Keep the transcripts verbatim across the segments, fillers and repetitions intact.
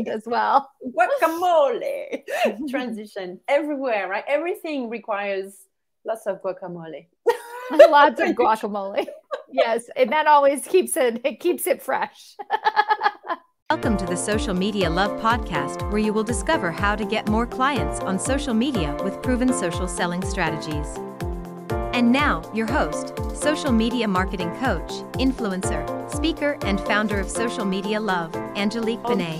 trend as well. Guacamole transition everywhere, right? Everything requires lots of guacamole. Lots of guacamole. Yes, and that always keeps it, it keeps it fresh. Welcome to the Social Media Love Podcast, where you will discover how to get more clients on social media with proven social selling strategies. And now, your host, social media marketing coach, influencer, speaker, and founder of Social Media Love, Angelique Benet.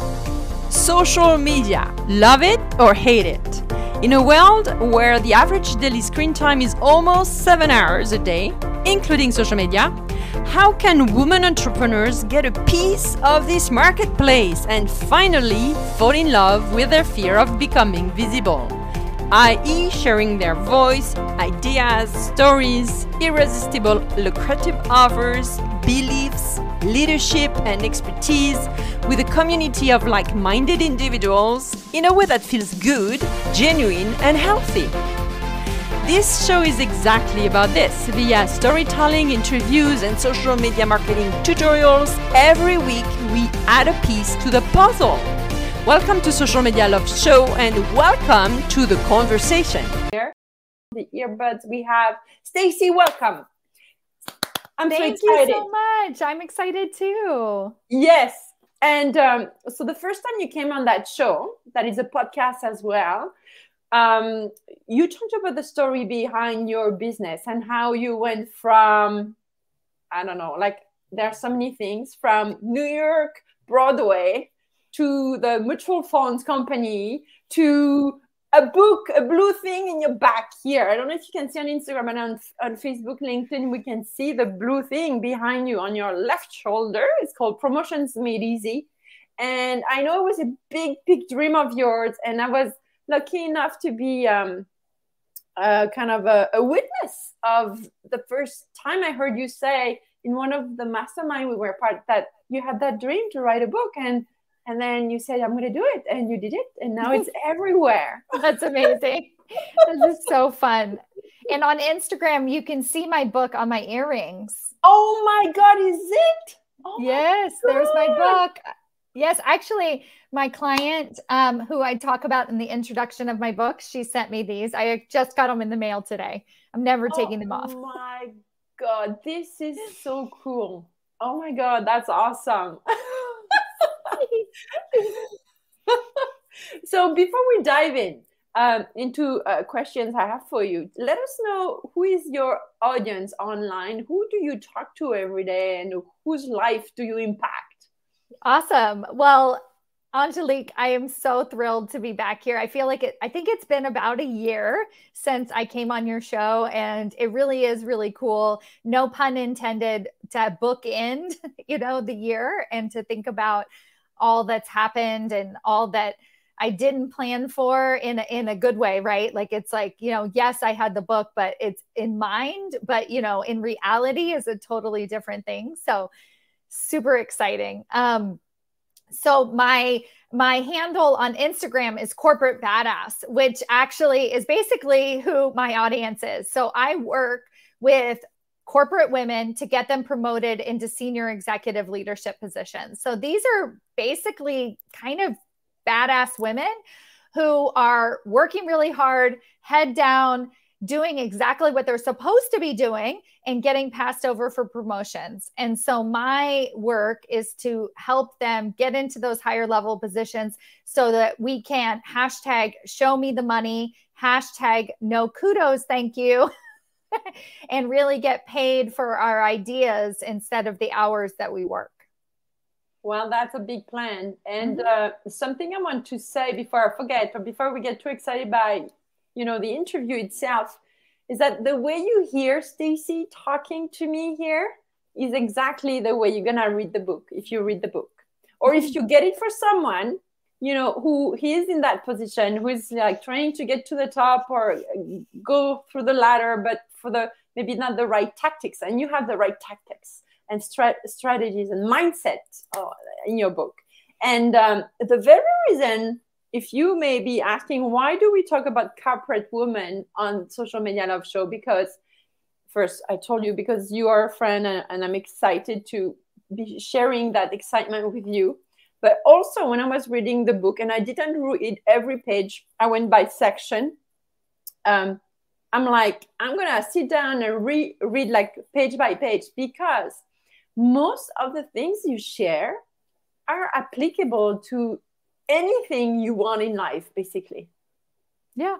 Social media, love it or hate it? In a world where the average daily screen time is almost seven hours a day, including social media, how can women entrepreneurs get a piece of this marketplace and finally fall in love with their fear of becoming visible? that is sharing their voice, ideas, stories, irresistible lucrative offers, beliefs, leadership, and expertise with a community of like-minded individuals in a way that feels good, genuine, and healthy. This show is exactly about this. Via storytelling, interviews, and social media marketing tutorials, every week we add a piece to the puzzle. Welcome to Social Media Love Show and welcome to the conversation. Here, the earbuds we have. Stacy, welcome. I'm Thank so excited. you so much. I'm excited too. Yes. And um, so the first time you came on that show, that is a podcast as well, um, you talked about the story behind your business and how you went from, I don't know, like there are so many things, from New York, Broadway, to the mutual funds company, to a book, a blue thing in your back here. I don't know if you can see on Instagram and on, on Facebook, LinkedIn, we can see the blue thing behind you on your left shoulder. It's called Promotions Made Easy. And I know it was a big, big dream of yours. And I was lucky enough to be um, uh, kind of a, a witness of the first time I heard you say in one of the mastermind we were part that you had that dream to write a book. And And then you said, I'm going to do it. And you did it. And now it's everywhere. That's amazing. This is so fun. And on Instagram, you can see my book on my earrings. Oh my God, is it? Oh yes, my there's my book. Yes, actually, my client um, who I talk about in the introduction of my book, she sent me these. I just got them in the mail today. I'm never oh taking them off. Oh my God, this is so cool. Oh my God, that's awesome. So before we dive in um, into uh, questions I have for you, let us know who is your audience online. Who do you talk to every day and whose life do you impact? Awesome. Well, Angelique, I am so thrilled to be back here. I feel like it, I think it's been about a year since I came on your show, and it really is really cool. No pun intended, to bookend, you know, the year and to think about all that's happened and all that I didn't plan for in a, in a good way, right? Like, it's like, you know, yes, I had the book, but it's in mind, but, you know, in reality is a totally different thing. So super exciting. Um, so my, my handle on Instagram is Corporate Badass, which actually is basically who my audience is. So I work with corporate women to get them promoted into senior executive leadership positions. So these are basically kind of badass women who are working really hard, head down, doing exactly what they're supposed to be doing and getting passed over for promotions. And so my work is to help them get into those higher level positions so that we can hashtag show me the money, hashtag no kudos, thank you. And really get paid for our ideas instead of the hours that we work. Well, that's a big plan. And mm-hmm. uh, something I want to say before I forget, or before we get too excited by, you know, the interview itself, is that the way you hear Stacy talking to me here is exactly the way you're going to read the book, if you read the book. Or if you get it for someone, you know, who he is in that position, who is like trying to get to the top or go through the ladder, but for the maybe not the right tactics, and you have the right tactics and strat- strategies and mindset oh, in your book. And um, the very reason, if you may be asking, why do we talk about corporate women on Social Media Love Show? Because first, I told you, because you are a friend and, and I'm excited to be sharing that excitement with you. But also when I was reading the book, and I didn't read every page, I went by section. Um, I'm like, I'm going to sit down and re- read like page by page, because most of the things you share are applicable to anything you want in life, basically. Yeah.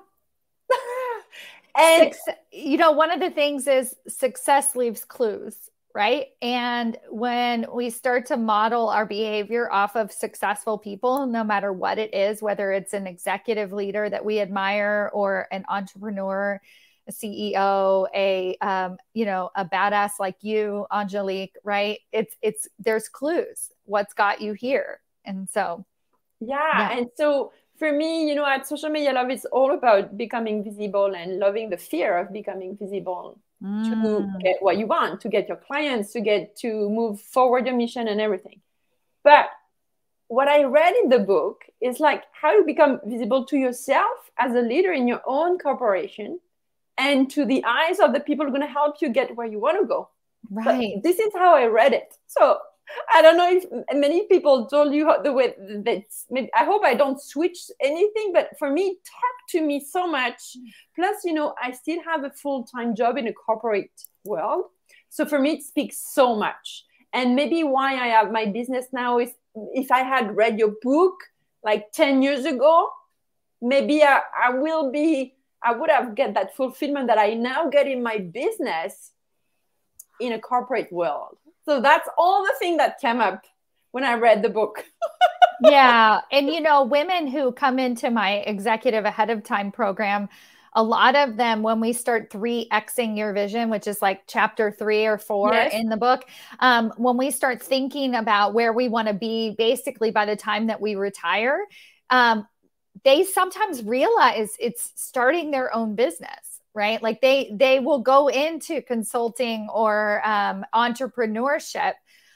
And Success, you know, one of the things is success leaves clues, right? And when we start to model our behavior off of successful people, no matter what it is, whether it's an executive leader that we admire or an entrepreneur, a C E O, a, um, you know, a badass like you, Angelique, right? It's, it's, there's clues. What's got you here? And so, yeah. yeah. And so for me, you know, at Social Media Love, it's all about becoming visible and loving the fear of becoming visible mm. to get what you want, to get your clients, to get to move forward your mission and everything. But what I read in the book is like how to become visible to yourself as a leader in your own corporation and to the eyes of the people who are going to help you get where you want to go. Right. But this is how I read it. So I don't know if many people told you how the way that I hope I don't switch anything, but for me, it talked to me so much. Plus, you know, I still have a full-time job in a corporate world. So for me, it speaks so much. And maybe why I have my business now is if I had read your book like ten years ago, maybe I, I will be, I would have get that fulfillment that I now get in my business in a corporate world. So that's all the thing that came up when I read the book. Yeah. And, you know, women who come into my executive ahead of time program, a lot of them, when we start three Xing your vision, which is like chapter three or four yes. in the book, um, when we start thinking about where we want to be, basically by the time that we retire, um, they sometimes realize it's starting their own business. Right? Like they, they will go into consulting or um, entrepreneurship,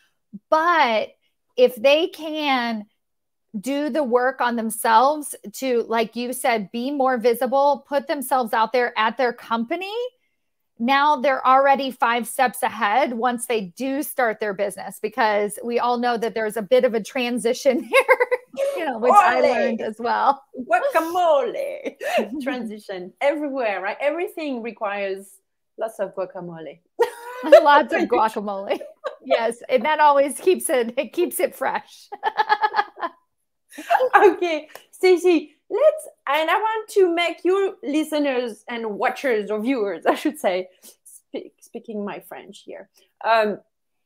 but if they can do the work on themselves to, like you said, be more visible, put themselves out there at their company, now they're already five steps ahead once they do start their business, because we all know that there's a bit of a transition here, you know, which Ole. I learned as well. Guacamole transition everywhere, right? Everything requires lots of guacamole. Lots of guacamole. Yes. And that always keeps it, it keeps it fresh. Okay, Stacy, let's, and I want to make you listeners and watchers or viewers, I should say, speak, speaking my French here. Um,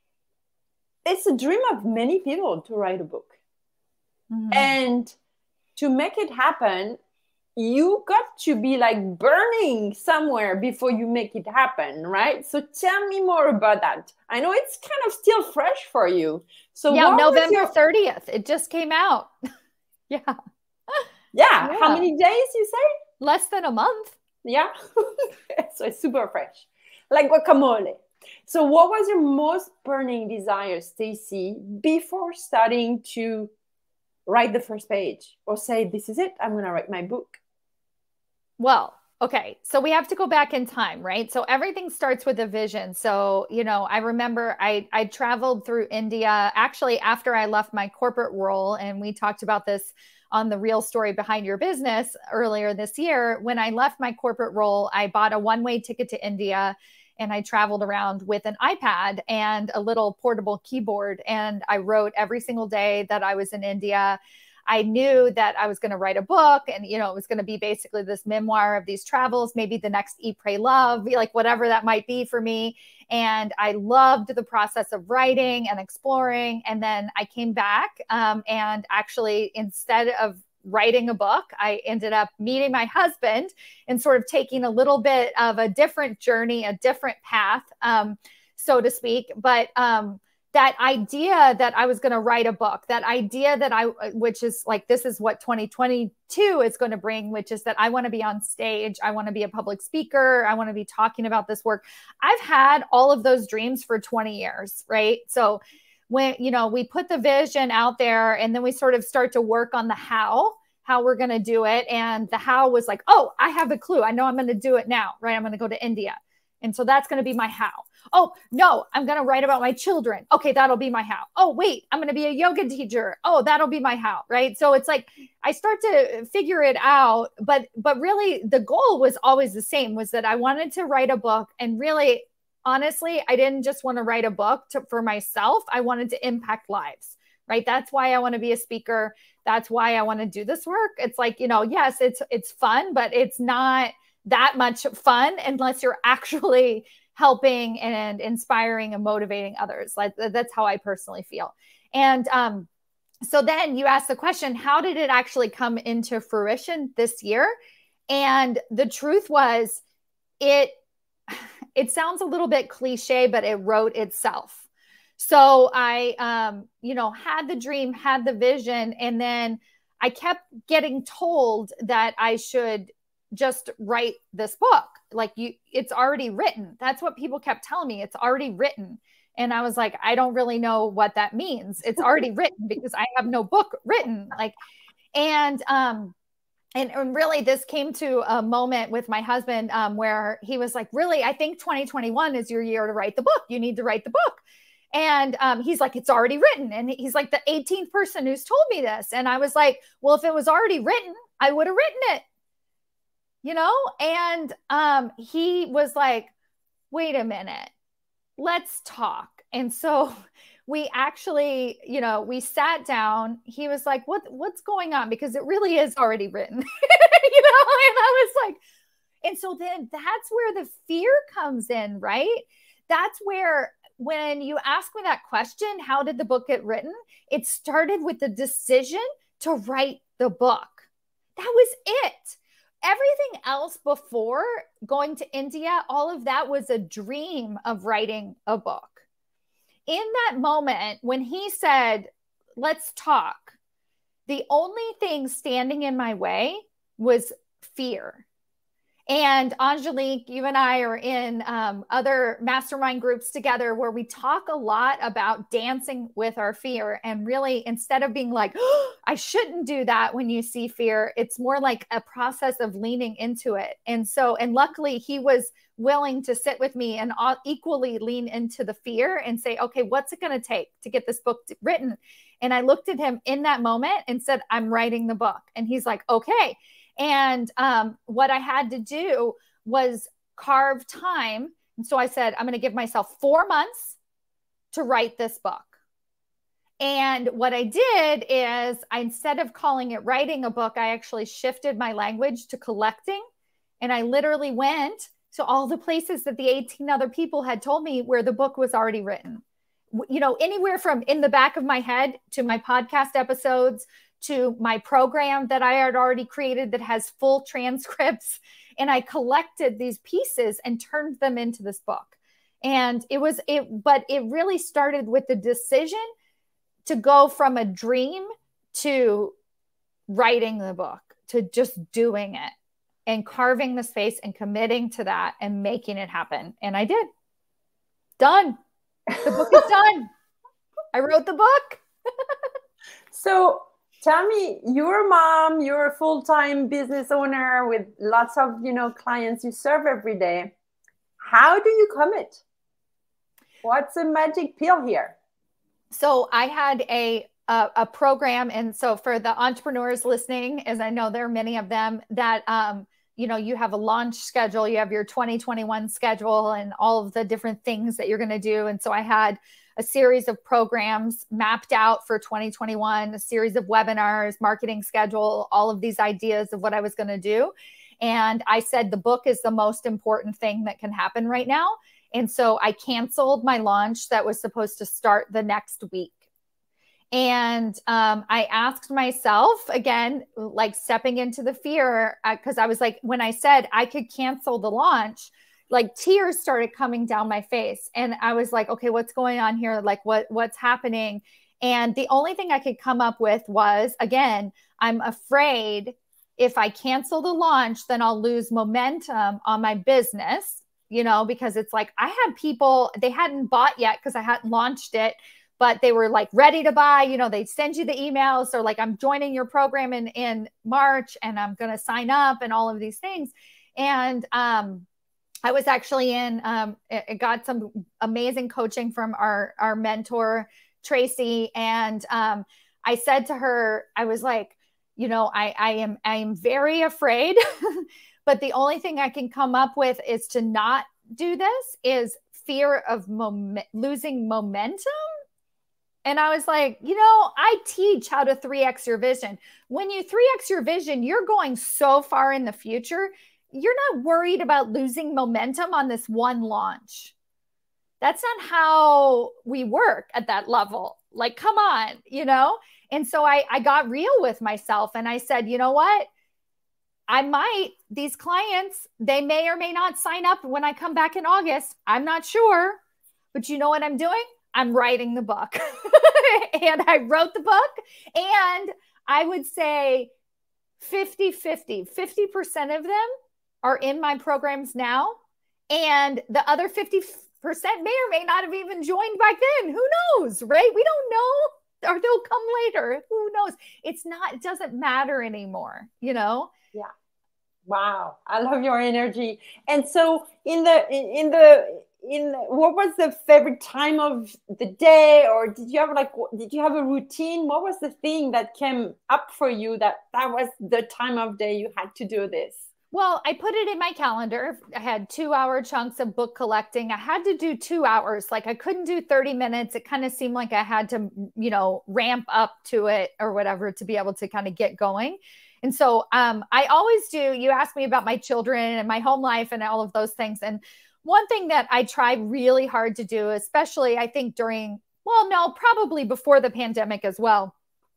it's a dream of many people to write a book. Mm-hmm. And to make it happen, you got to be like burning somewhere before you make it happen, right? So tell me more about that. I know it's kind of still fresh for you. So yeah, November your... thirtieth, it just came out. yeah. yeah. Yeah. How many days you say? Less than a month. Yeah. So it's super fresh. Like guacamole. So what was your most burning desire, Stacy, before starting to write the first page or say, this is it, I'm going to write my book? Well, okay. So we have to go back in time, right? So everything starts with a vision. So, you know, I remember I, I traveled through India actually after I left my corporate role. And we talked about this on the Real Story Behind Your Business earlier this year. When I left my corporate role, I bought a one-way ticket to India. And I traveled around with an iPad and a little portable keyboard. And I wrote every single day that I was in India. I knew that I was going to write a book, and, you know, it was going to be basically this memoir of these travels, maybe the next Eat, Pray, Love, like whatever that might be for me. And I loved the process of writing and exploring. And then I came back um, and actually, instead of writing a book, I ended up meeting my husband and sort of taking a little bit of a different journey, a different path, um, so to speak. But um, that idea that I was going to write a book, that idea that I, which is like, this is what twenty twenty-two is going to bring, which is that I want to be on stage. I want to be a public speaker. I want to be talking about this work. I've had all of those dreams for twenty years, right? So when, you know, we put the vision out there and then we sort of start to work on the how, how we're going to do it. And the how was like, oh, I have a clue. I know I'm going to do it now, right? I'm going to go to India. And so that's going to be my how. Oh, no, I'm going to write about my children. Okay, that'll be my how. Oh, wait, I'm going to be a yoga teacher. Oh, that'll be my how, right? So it's like I start to figure it out, but but really the goal was always the same, was that I wanted to write a book. And really, honestly, I didn't just want to write a book to, for myself. I wanted to impact lives, right? That's why I want to be a speaker. That's why I want to do this work. It's like, you know, yes, it's it's fun, but it's not that much fun unless you're actually helping and inspiring and motivating others. Like that's how I personally feel. And um, so then you ask the question, how did it actually come into fruition this year? And the truth was, it it sounds a little bit cliche, but it wrote itself. So I, um, you know, had the dream, had the vision, and then I kept getting told that I should just write this book. Like you, it's already written. That's what people kept telling me. It's already written. And I was like, I don't really know what that means. It's already written because I have no book written. Like, and, um, and, and really this came to a moment with my husband, um, where he was like, really, I think twenty twenty-one is your year to write the book. You need to write the book. And um, he's like, it's already written. And he's like the eighteenth person who's told me this. And I was like, well, if it was already written, I would have written it. You know, and um, he was like, wait a minute, let's talk. And so we actually, you know, we sat down. He was like, what, what's going on? Because it really is already written, you know? And I was like, and so then that's where the fear comes in, right? That's where, when you ask me that question, how did the book get written? It started with the decision to write the book. That was it. Everything else before going to India, all of that was a dream of writing a book. In that moment, when he said, let's talk, the only thing standing in my way was fear. And Angelique, you and I are in um, other mastermind groups together where we talk a lot about dancing with our fear. And really, instead of being like, oh, I shouldn't do that when you see fear, it's more like a process of leaning into it. And so, and luckily he was willing to sit with me and equally lean into the fear and say, okay, what's it going to take to get this book written? And I looked at him in that moment and said, I'm writing the book. And he's like, okay. And um, what I had to do was carve time. And so I said, I'm going to give myself four months to write this book. And what I did is, I, instead of calling it writing a book, I actually shifted my language to collecting. And I literally went to all the places that the eighteen other people had told me where the book was already written. You know, anywhere from in the back of my head to my podcast episodes, to my program that I had already created that has full transcripts. And I collected these pieces and turned them into this book. And it was, it, but it really started with the decision to go from a dream to writing the book, to just doing it and carving the space and committing to that and making it happen. And I did. Done. The book is done. I wrote the book. So tell me, you're a mom, you're a full-time business owner with lots of, you know, clients you serve every day. How do you commit? What's the magic pill here? So I had a, a, a program. And so for the entrepreneurs listening, as I know there are many of them, that, um, you know, you have a launch schedule, you have your twenty twenty-one schedule and all of the different things that you're going to do. And so I had a series of programs mapped out for twenty twenty-one, a series of webinars, marketing schedule, all of these ideas of what I was going to do. And I said, the book is the most important thing that can happen right now. And so I canceled my launch that was supposed to start the next week. And um, I asked myself again, like stepping into the fear, because uh, I was like, when I said I could cancel the launch, like tears started coming down my face. And I was like, okay, what's going on here? Like what, what's happening? And the only thing I could come up with was, again, I'm afraid if I cancel the launch, then I'll lose momentum on my business, you know, because it's like, I had people, they hadn't bought yet because I hadn't launched it, but they were like ready to buy, you know, they'd send you the emails. So like, I'm joining your program in, in March and I'm going to sign up and all of these things. And, um, I was actually in, um, it got some amazing coaching from our, our mentor, Tracy. And um, I said to her, I was like, you know, I, I am, I am very afraid, but the only thing I can come up with is to not do this is fear of mom- losing momentum. And I was like, you know, I teach how to three X your vision. When you three X your vision, you're going so far in the future. You're not worried about losing momentum on this one launch. That's not how we work at that level. Like, come on, you know? And so I, I got real with myself and I said, you know what? I might, these clients, they may or may not sign up when I come back in August. I'm not sure, but you know what I'm doing? I'm writing the book. And I wrote the book, and I would say fifty fifty, fifty percent of them are in my programs now. And the other fifty percent may or may not have even joined back then. Who knows, right? We don't know, or they'll come later. Who knows? It's not, it doesn't matter anymore, you know? Yeah. Wow. I love your energy. And so in the, in, in the, in what was the favorite time of the day, or did you have like, did you have a routine? What was the thing that came up for you that that was the time of day you had to do this? Well, I put it in my calendar. I had two hour chunks of book collecting. I had to do two hours. Like I couldn't do thirty minutes. It kind of seemed like I had to, you know, ramp up to it or whatever to be able to kind of get going. And so um, I always do. You asked me about my children and my home life and all of those things. And one thing that I try really hard to do, especially I think during, well, no, probably before the pandemic as well,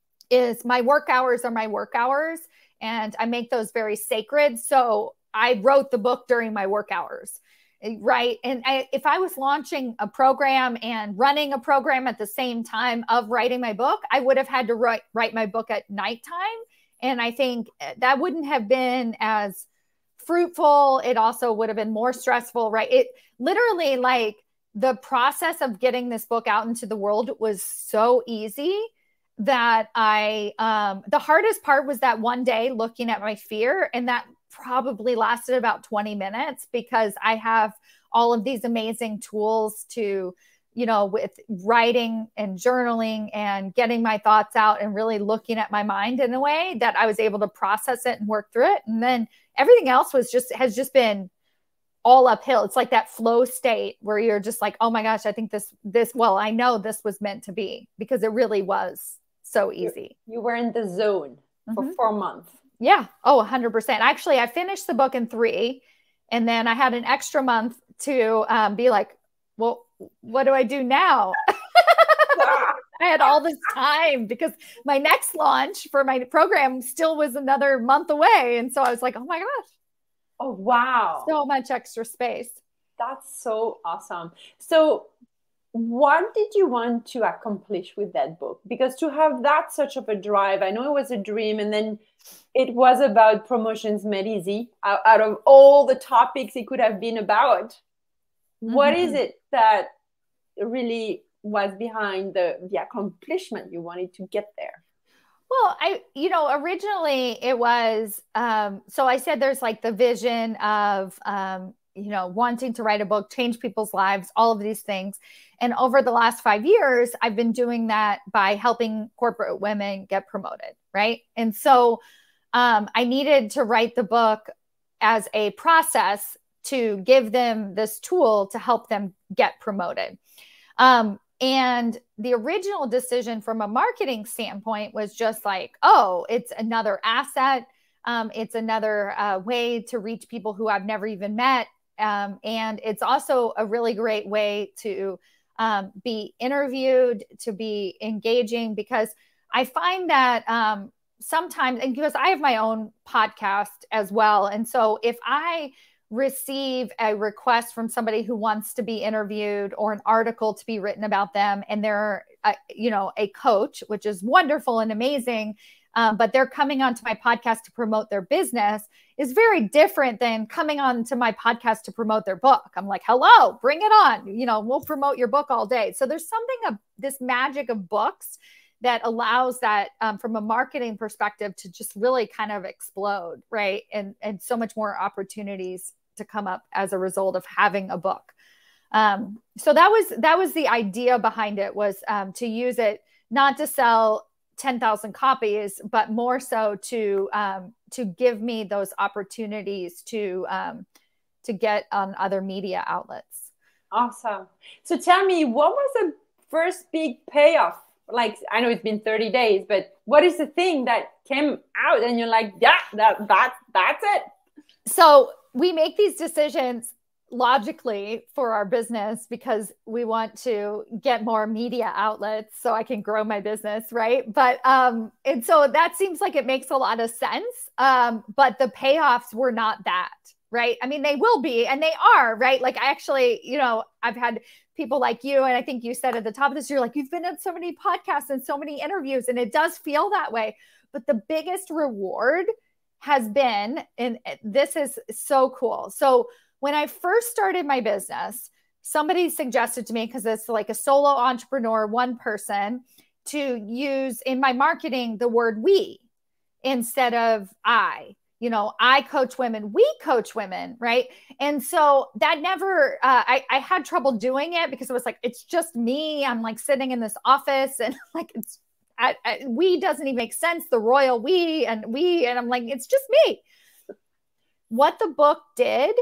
is my work hours are my work hours. And I make those very sacred. So I wrote the book during my work hours, right? And I, if I was launching a program and running a program at the same time of writing my book, I would have had to write, write my book at nighttime. And I think that wouldn't have been as fruitful. It also would have been more stressful, right? It literally, like, the process of getting this book out into the world was so easy that I, um, the hardest part was that one day looking at my fear. And that probably lasted about twenty minutes because I have all of these amazing tools to, you know, with writing and journaling and getting my thoughts out and really looking at my mind in a way that I was able to process it and work through it. And then everything else was just, has just been all uphill. It's like that flow state where you're just like, oh my gosh, I think this, this, well, I know this was meant to be, because it really was so easy. You, you were in the zone mm-hmm. for four months. Yeah. Oh, one hundred percent. Actually, I finished the book in three, and then I had an extra month to um, be like, well, what do I do now? I had all this time because my next launch for my program still was another month away. And so I was like, oh my gosh. Oh, wow. So much extra space. That's so awesome. So what did you want to accomplish with that book? Because to have that such of a drive, I know it was a dream, and then it was about promotions made easy. Out, out of all the topics it could have been about, mm-hmm. what is it that really was behind the, the accomplishment you wanted to get there? Well, I, you know, originally it was, um, so I said there's like the vision of, um, you know, wanting to write a book, change people's lives, all of these things. And over the last five years, I've been doing that by helping corporate women get promoted, right? And so um, I needed to write the book as a process to give them this tool to help them get promoted. Um, and the original decision from a marketing standpoint was just like, oh, it's another asset. Um, it's another uh, way to reach people who I've never even met. Um, and it's also a really great way to um, be interviewed, to be engaging, because I find that um, sometimes, and because I have my own podcast as well. And so if I receive a request from somebody who wants to be interviewed or an article to be written about them, and they're, uh, you know, a coach, which is wonderful and amazing, um, but they're coming onto my podcast to promote their business, is very different than coming on to my podcast to promote their book. I'm like, hello, bring it on. You know, we'll promote your book all day. So there's something of this magic of books that allows that um, from a marketing perspective to just really kind of explode, right? And, and so much more opportunities to come up as a result of having a book. Um, so that was, that was the idea behind it, was um, to use it, not to sell ten thousand copies, but more so to, um, to give me those opportunities to, um, to get on other media outlets. Awesome. So tell me, what was the first big payoff? Like, I know it's been thirty days, but what is the thing that came out and you're like, yeah, that, that, that's it? So we make these decisions logically for our business because we want to get more media outlets so I can grow my business, right? But, um, and so that seems like it makes a lot of sense. Um, but the payoffs were not that, right? I mean, they will be, and they are, right? Like, I actually, you know, I've had people like you, and I think you said at the top of this, you're like, you've been on so many podcasts and so many interviews, and it does feel that way. But the biggest reward has been, and this is so cool. So when I first started my business, somebody suggested to me, because it's like a solo entrepreneur, one person, to use in my marketing the word we instead of I. You know, I coach women, we coach women, right? And so that never, uh, I, I had trouble doing it because it was like, it's just me. I'm like sitting in this office and like, it's, I, I, we doesn't even make sense. The royal we and we, and I'm like, it's just me. What the book did,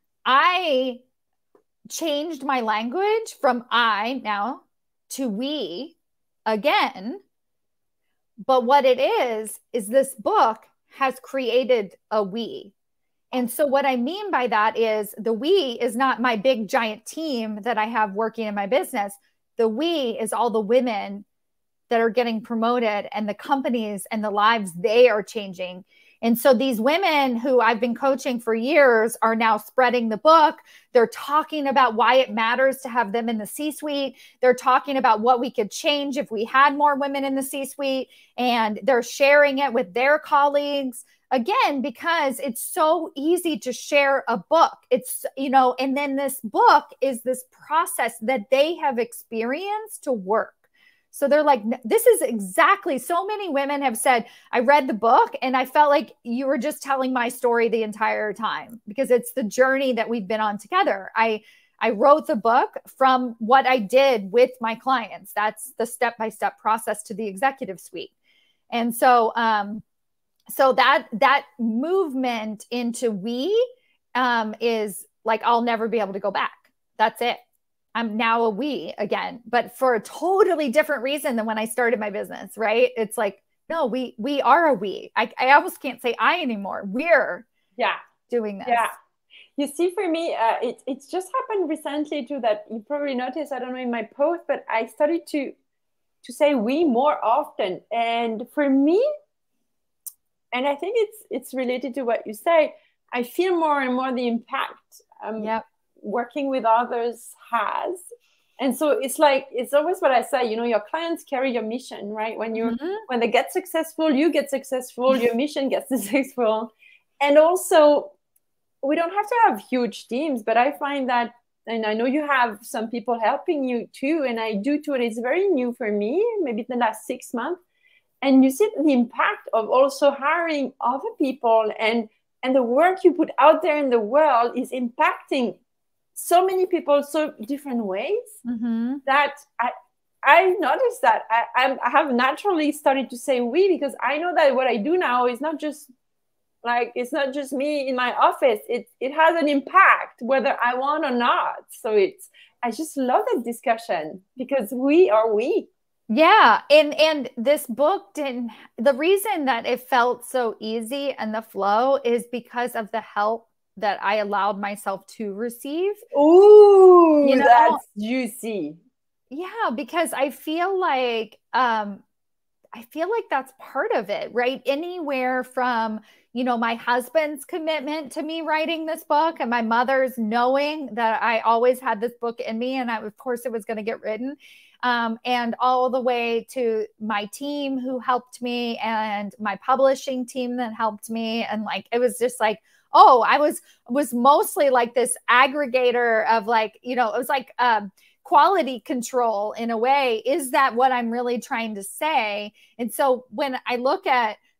I changed my language from I now to we again. But what it is, is this book has created a we. And so what I mean by that is the we is not my big giant team that I have working in my business. The we is all the women that are getting promoted and the companies and the lives they are changing. And so these women who I've been coaching for years are now spreading the book. They're talking about why it matters to have them in the C-suite. They're talking about what we could change if we had more women in the C-suite, and they're sharing it with their colleagues. Again, because it's so easy to share a book. It's, you know, and then this book is this process that they have experienced to work. So they're like, this is exactly, so many women have said, I read the book and I felt like you were just telling my story the entire time, because it's the journey that we've been on together. I, I wrote the book from what I did with my clients. That's the step-by-step process to the executive suite. And so, um, so that, that movement into we, um, is like, I'll never be able to go back. That's it. I'm now a we again, but for a totally different reason than when I started my business, right? It's like, no, we, we are a we. I, I almost can't say I anymore. We're yeah doing this. Yeah. You see, for me, uh, it, it's just happened recently too, that you probably noticed, I don't know, in my post, but I started to, to say we more often. And for me, and I think it's, it's related to what you say, I feel more and more the impact. Um, yep. working with others has. And so it's like, it's always what I say, you know, your clients carry your mission, right? When you, mm-hmm. when they get successful, you get successful, your mission gets successful. And also, we don't have to have huge teams, but I find that, and I know you have some people helping you too, and I do too, and it's very new for me, maybe the last six months. And you see the impact of also hiring other people, and, and the work you put out there in the world is impacting so many people, so different ways, mm-hmm. that I I noticed that I, I'm, I have naturally started to say we, because I know that what I do now is not just like, it's not just me in my office. It it has an impact whether I want or not. So it's, I just love that discussion, because we are we. Yeah. And, and this book didn't, the reason that it felt so easy and the flow is because of the help that I allowed myself to receive. Ooh, you know, that's juicy. Yeah, because I feel like, um, I feel like that's part of it, right? Anywhere from, you know, my husband's commitment to me writing this book, and my mother's knowing that I always had this book in me, and I, of course it was going to get written. Um, and all the way to my team who helped me, and my publishing team that helped me. And like, it was just like, oh, I was, was mostly like this aggregator of like, you know, it was like, um, quality control in a way. Is that what I'm really trying to say? And so when I look at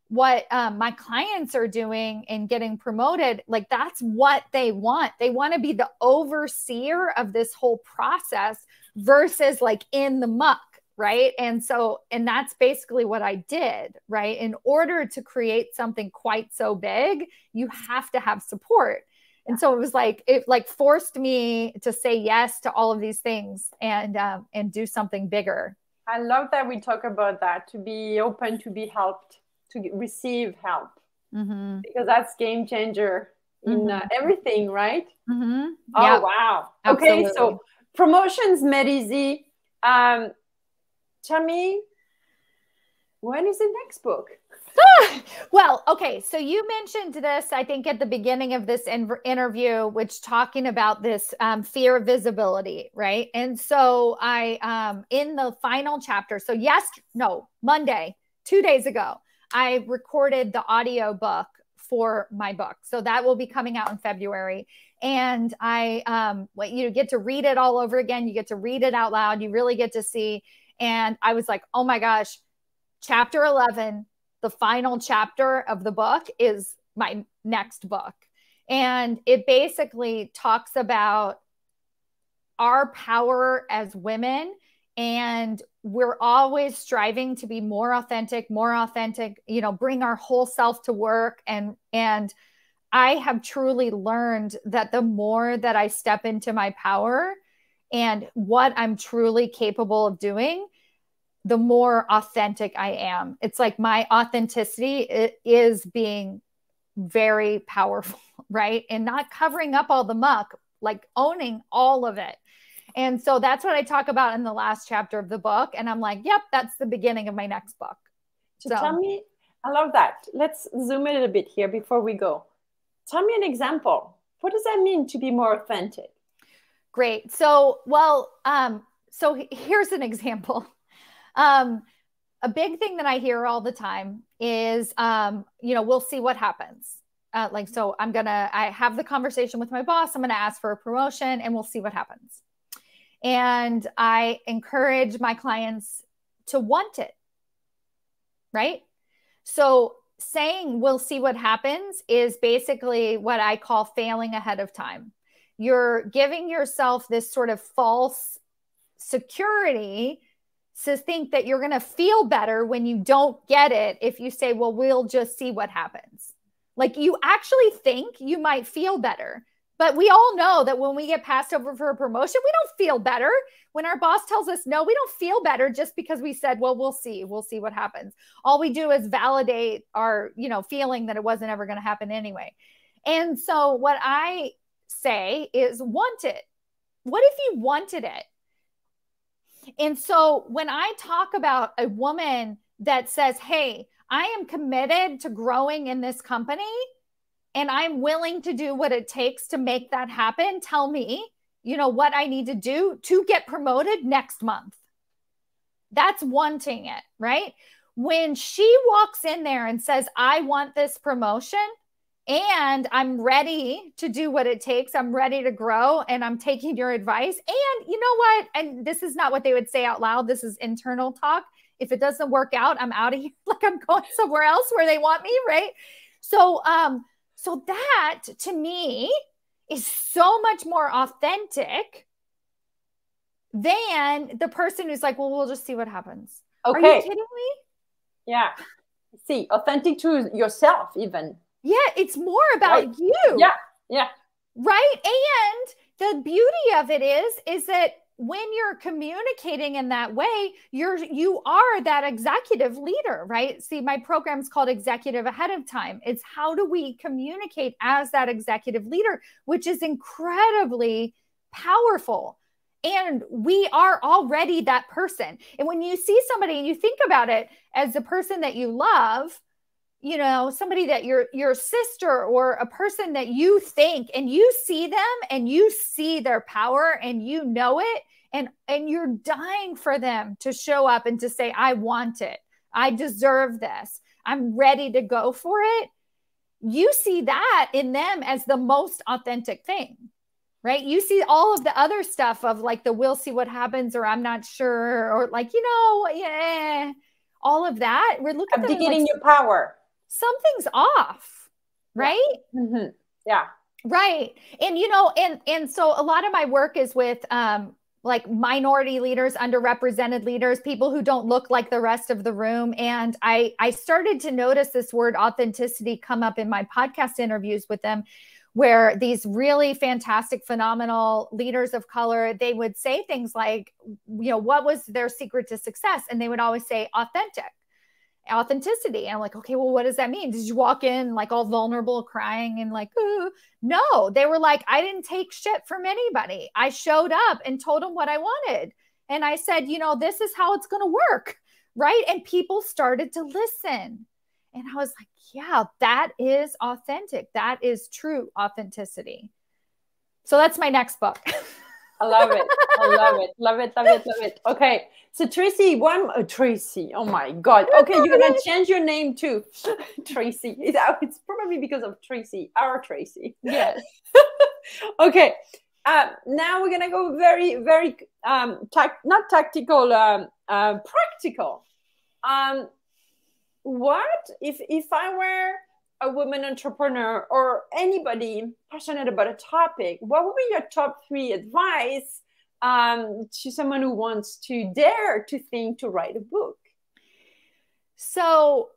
what um, my clients are doing and getting promoted, like that's what they want. They want to be the overseer of this whole process versus like in the muck, right? And so, and that's basically what I did, right? In order to create something quite so big, you have to have support. And so it was like, it like forced me to say yes to all of these things and, um, and do something bigger. I love that we talk about that, to be open, to be helped, to receive help, mm-hmm. because that's game changer in mm-hmm. uh, everything, right? Mm-hmm. Oh, yep. wow. Absolutely. Okay, so promotions made easy. Um, tell me, when is the next book? Well, okay. So you mentioned this, I think, at the beginning of this in- interview, which talking about this um, fear of visibility, right? And so I, um, in the final chapter, so yes, no, Monday, two days ago, I recorded the audio book for my book. So that will be coming out in February. And I, um, what you get to read it all over again. You get to read it out loud. You really get to see. And I was like, oh my gosh, chapter eleven, the final chapter of the book is my next book. And it basically talks about our power as women. And we're always striving to be more authentic, more authentic, you know, bring our whole self to work. And, and I have truly learned that the more that I step into my power and what I'm truly capable of doing, the more authentic I am. It's like my authenticity is being very powerful, right? And not covering up all the muck, like owning all of it. And so that's what I talk about in the last chapter of the book. And I'm like, yep, that's the beginning of my next book. So, so tell me, I love that. Let's zoom in a bit here before we go. Tell me an example. What does that mean to be more authentic? Great. So, well, um, so here's an example. Um, a big thing that I hear all the time is, um, you know, we'll see what happens. Uh, like, so I'm going to, I have the conversation with my boss. I'm going to ask for a promotion and we'll see what happens. And I encourage my clients to want it, right? So saying we'll see what happens is basically what I call failing ahead of time. You're giving yourself this sort of false security to think that you're going to feel better when you don't get it. If you say, well, we'll just see what happens. Like you actually think you might feel better. But we all know that when we get passed over for a promotion, we don't feel better. When our boss tells us no, we don't feel better just because we said, well, we'll see. We'll see what happens. All we do is validate our, you know, feeling that it wasn't ever going to happen anyway. And so what I say is want it. What if you wanted it? And so when I talk about a woman that says, hey, I am committed to growing in this company, and I'm willing to do what it takes to make that happen. Tell me, you know, what I need to do to get promoted next month. That's wanting it, right? When she walks in there and says, I want this promotion and I'm ready to do what it takes. I'm ready to grow and I'm taking your advice. And you know what? And this is not what they would say out loud. This is internal talk. If it doesn't work out, I'm out of here. Like I'm going somewhere else where they want me, right? So, um, So that to me is so much more authentic than the person who's like, well, we'll just see what happens. Okay. Are you kidding me? Yeah. See, authentic to yourself even. Yeah. It's more about right. you. Yeah. Yeah. Right. And the beauty of it is, is that when you're communicating in that way, you're, you are that executive leader, right? See, my program's called Executive Ahead of Time. It's how do we communicate as that executive leader, which is incredibly powerful. And we are already that person. And when you see somebody and you think about it as the person that you love, you know, somebody that your, your sister or a person that you think and you see them and you see their power and you know it, and, and you're dying for them to show up and to say, I want it. I deserve this. I'm ready to go for it. You see that in them as the most authentic thing, right? You see all of the other stuff of like the, we'll see what happens, or I'm not sure, or like, you know, yeah, all of that. We're looking at abdicating like, your power. something's off, right? Yeah. Mm-hmm. Yeah. Right. And, you know, and, and so a lot of my work is with, um, like minority leaders, underrepresented leaders, people who don't look like the rest of the room. And I, I started to notice this word authenticity come up in my podcast interviews with them, where these really fantastic, phenomenal leaders of color, they would say things like, you know, what was their secret to success? And they would always say authentic. Authenticity. And I'm like, okay, well, what does that mean? Did you walk in like all vulnerable, crying and like, ooh? No, they were like, I didn't take shit from anybody. I showed up and told them what I wanted. And I said, you know, this is how it's going to work. Right. And people started to listen. And I was like, yeah, that is authentic. That is true authenticity. So that's my next book. I love it. I love it. Love it. Love it. Love it. Okay. So Tracy, one, uh, Tracy. Oh my God. Okay. You're going to change your name too. Tracy. It's, it's probably because of Tracy, our Tracy. Yes. Okay. Uh, now we're going to go very, very, um, tac- not tactical, um, uh, practical. Um, what if, if I were a woman entrepreneur or anybody passionate about a topic, what would be your top three advice um, to someone who wants to dare to think to write a book? So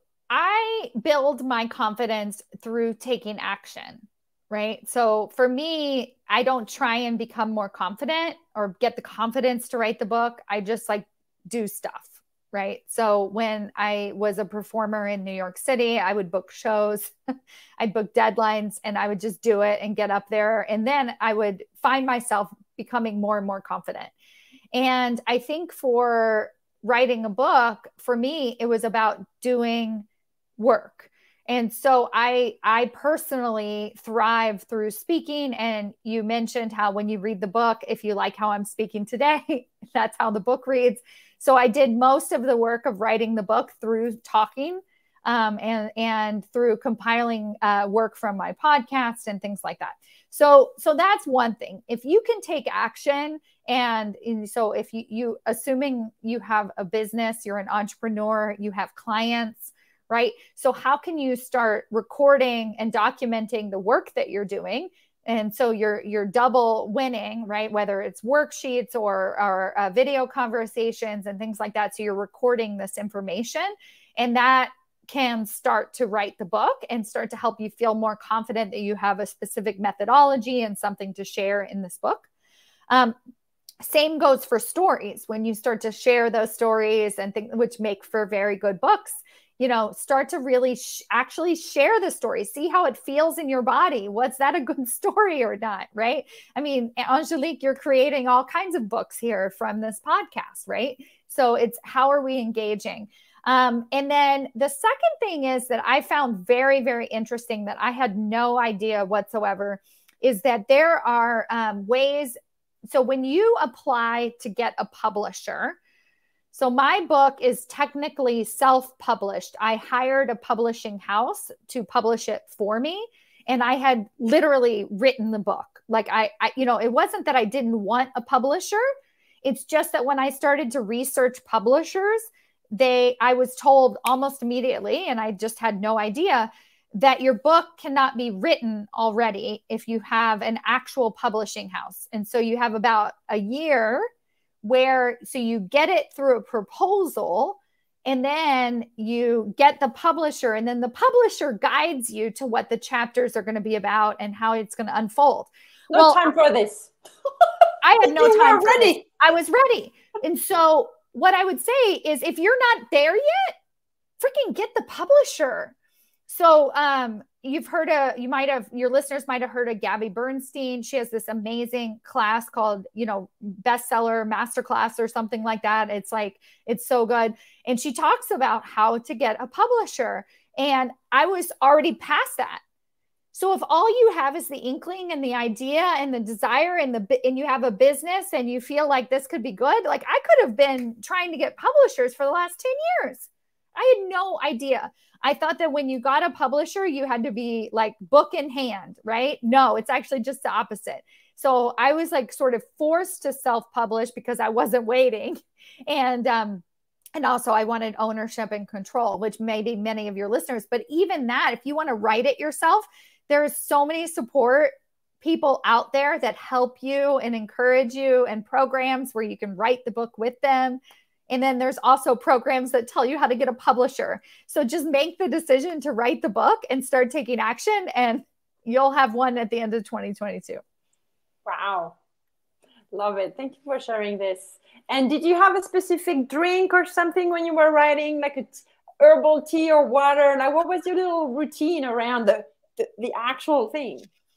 I build my confidence through taking action, right? So for me, I don't try and become more confident or get the confidence to write the book. I just like do stuff. Right. So when I was a performer in New York City, I would book shows, I'd book deadlines, and I would just do it and get up there. And then I would find myself becoming more and more confident. And I think for writing a book, for me, it was about doing work. And so I, I personally thrive through speaking. And you mentioned how when you read the book, if you like how I'm speaking today, that's how the book reads. So I did most of the work of writing the book through talking um, and, and through compiling uh, work from my podcast and things like that. So, so that's one thing. If you can take action, and, and so if you, you, assuming you have a business, you're an entrepreneur, you have clients, right? So how can you start recording and documenting the work that you're doing? And so you're, you're double winning, right? Whether it's worksheets or, or uh, video conversations and things like that. So you're recording this information, and that can start to write the book and start to help you feel more confident that you have a specific methodology and something to share in this book. Um, same goes for stories. When you start to share those stories and things which make for very good books, you know, start to really sh- actually share the story, see how it feels in your body. Was that a good story or not? Right. I mean, Angelique, you're creating all kinds of books here from this podcast, right? So it's how are we engaging? Um, and then the second thing is that I found very, very interesting that I had no idea whatsoever is that there are um, ways. So when you apply to get a publisher, so my book is technically self-published. I hired a publishing house to publish it for me. And I had literally written the book. Like I, I, you know, it wasn't that I didn't want a publisher. It's just that when I started to research publishers, they, I was told almost immediately, and I just had no idea, that your book cannot be written already if you have an actual publishing house. And so you have about a year where, so you get it through a proposal, and then you get the publisher, and then the publisher guides you to what the chapters are going to be about and how it's going to unfold. No well, time for this. I had no you time. were ready. This. I was ready. And so what I would say is, if you're not there yet, freaking get the publisher. So um, you've heard of, you might have, your listeners might have heard of Gabby Bernstein. She has this amazing class called, you know, bestseller masterclass or something like that. It's like, it's so good. And she talks about how to get a publisher. And I was already past that. So if all you have is the inkling and the idea and the desire and the, and you have a business and you feel like this could be good, like I could have been trying to get publishers for the last ten years. I had no idea. I thought that when you got a publisher, you had to be like book in hand, right? No, it's actually just the opposite. So I was like sort of forced to self-publish because I wasn't waiting. And, um, And also I wanted ownership and control, which maybe many of your listeners, but even that, if you want to write it yourself, there's so many support people out there that help you and encourage you, and programs where you can write the book with them. And then there's also programs that tell you how to get a publisher. So just make the decision to write the book and start taking action, and you'll have one at the end of twenty twenty-two. Wow. Love it. Thank you for sharing this. And did you have a specific drink or something when you were writing, like a herbal tea or water? Like, what was your little routine around the, the, the actual thing?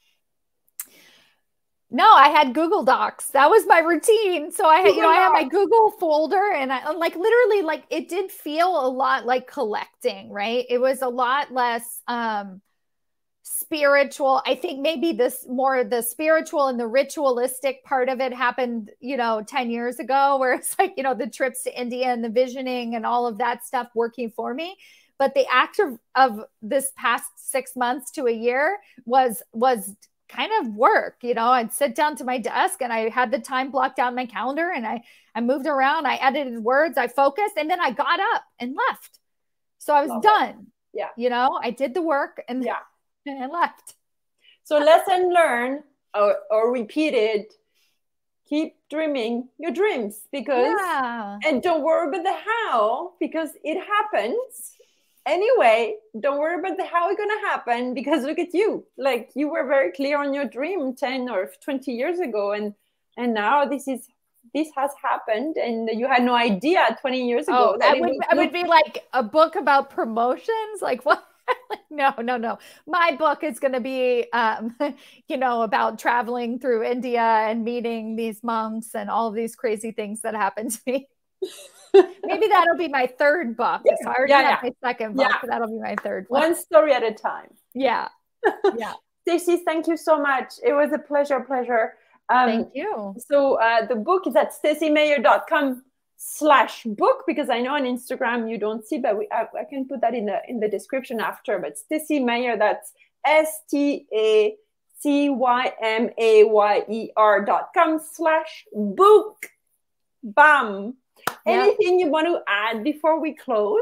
No, I had Google Docs. That was my routine. So I had, Google you know, Docs. I had my Google folder, and I like literally like it did feel a lot like collecting, right? It was a lot less um, spiritual. I think maybe this more the spiritual and the ritualistic part of it happened, you know, ten years ago, where it's like, you know, the trips to India and the visioning and all of that stuff working for me. But the act of, of this past six months to a year was, was kind of work. You know, I'd sit down to my desk and I had the time blocked out in my calendar, and I, I moved around, I edited words, I focused, and then I got up and left. So I was Love done. It. Yeah. You know, I did the work and yeah. and I left. So lesson learned or, or repeated, keep dreaming your dreams, because, yeah. and don't worry about the how, because it happens anyway. Don't worry about the how it's going to happen, because look at you. Like, you were very clear on your dream ten or twenty years ago. And, and now this is, this has happened, and you had no idea twenty years ago. Oh, that would, would, it would be like a book about promotions. Like, what? No, no, no. My book is going to be, um, you know, about traveling through India and meeting these monks and all of these crazy things that happened to me. Maybe that'll be my third book. Yeah, so I already yeah, have yeah. my second book, yeah. but that'll be my third one. One story at a time. Yeah. Yeah. Stacey, thank you so much. It was a pleasure, pleasure. Um, thank you. So uh, the book is at stacey mayer dot com slash book, because I know on Instagram you don't see, but we, I, I can put that in the in the description after. But Stacey Mayer, that's S T A C Y M A Y E R dot com slash book. Bam. Yeah. Anything you want to add before we close?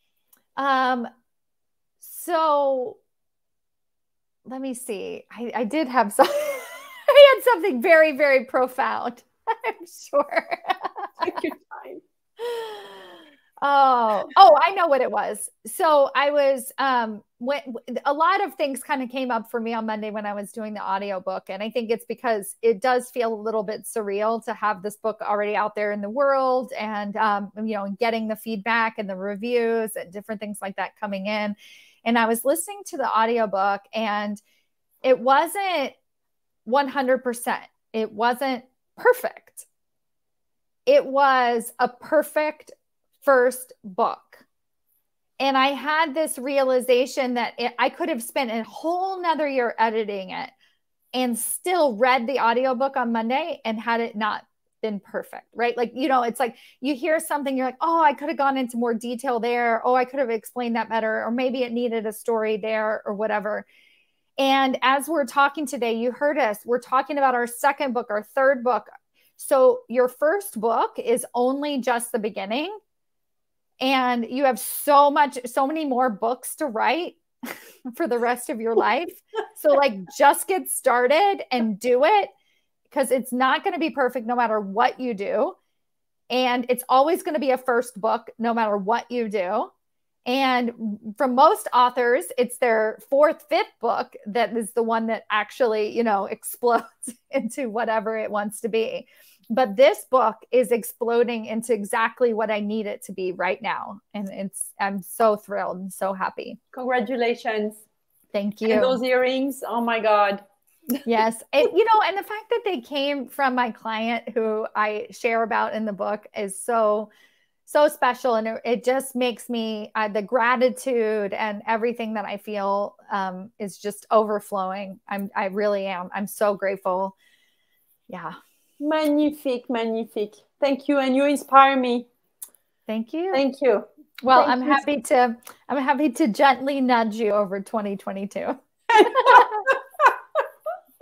Um. So let me see. I, I did have some. I had something very, very profound. I'm sure. Take your time. Oh, oh, I know what it was. So I was, um, when a lot of things kind of came up for me on Monday when I was doing the audiobook. And I think it's because it does feel a little bit surreal to have this book already out there in the world, and, um, you know, getting the feedback and the reviews and different things like that coming in. And I was listening to the audiobook, and it wasn't one hundred percent. It wasn't perfect. It was a perfect first book. And I had this realization that it, I could have spent a whole nother year editing it and still read the audiobook on Monday and had it not been perfect, right? Like, you know, it's like you hear something, you're like, oh, I could have gone into more detail there. Oh, I could have explained that better. Or maybe it needed a story there or whatever. And as we're talking today, you heard us, we're talking about our second book, our third book. So your first book is only just the beginning, and you have so much, so many more books to write for the rest of your life. So like, just get started and do it, because it's not going to be perfect no matter what you do. And it's always going to be a first book no matter what you do. And for most authors, it's their fourth, fifth book that is the one that actually, you know, explodes into whatever it wants to be. But this book is exploding into exactly what I need it to be right now. And it's, I'm so thrilled and so happy. Congratulations. Thank you. And those earrings, oh my God. Yes. And, you know, and the fact that they came from my client who I share about in the book is so, so special. And it, it just makes me, uh, the gratitude and everything that I feel um, is just overflowing. I'm, I really am. I'm so grateful. Yeah. Magnifique, magnifique. Thank you. And you inspire me. Thank you. Thank you. Well, Thank I'm you. happy to, I'm happy to gently nudge you over twenty twenty-two.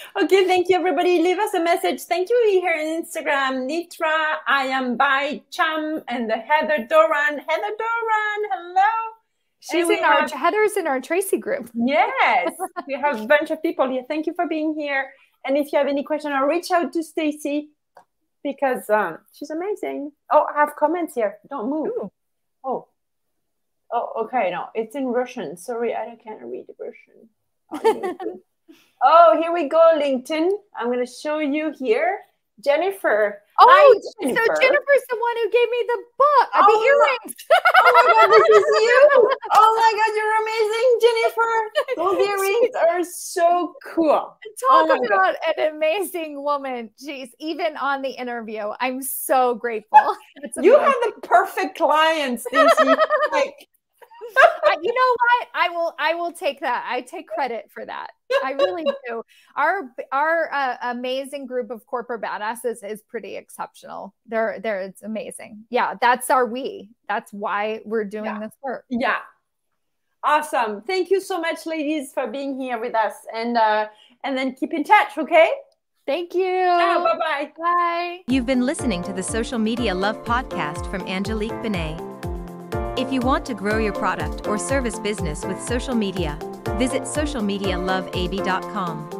Okay, thank you, everybody. Leave us a message. Thank you here on Instagram. Nitra, I am by Cham, and the Heather Doran. Heather Doran, hello. She's in our, have, Heather's in our Tracy group. Yes, we have a bunch of people here. Thank you for being here. And if you have any question, I'll reach out to Stacy because um, she's amazing. Oh, I have comments here. Don't move. Ooh. Oh. Oh, okay. No, it's in Russian. Sorry, I can't read Russian. Oh, here we go, LinkedIn. I'm going to show you here. Jennifer. Oh, Hi, Jennifer. So Jennifer's the one who gave me the book, uh, oh, the earrings. Oh my God, this is you. Oh my God, you're amazing, Jennifer. Those earrings are so cool. Talk oh about an amazing woman. Jeez, even on the interview, I'm so grateful. You have the perfect clients, Stacey. Like, you know what? I will. I will take that. I take credit for that. I really do. Our our uh, amazing group of corporate badasses is pretty exceptional. They're they're it's amazing. Yeah, that's our we. That's why we're doing yeah. this work. Yeah, awesome. Thank you so much, ladies, for being here with us, and uh, and then keep in touch. Okay. Thank you. Ciao, bye-bye. Bye. You've been listening to the Social Media Love podcast from Angelique Benet. If you want to grow your product or service business with social media, visit social media love a b dot com.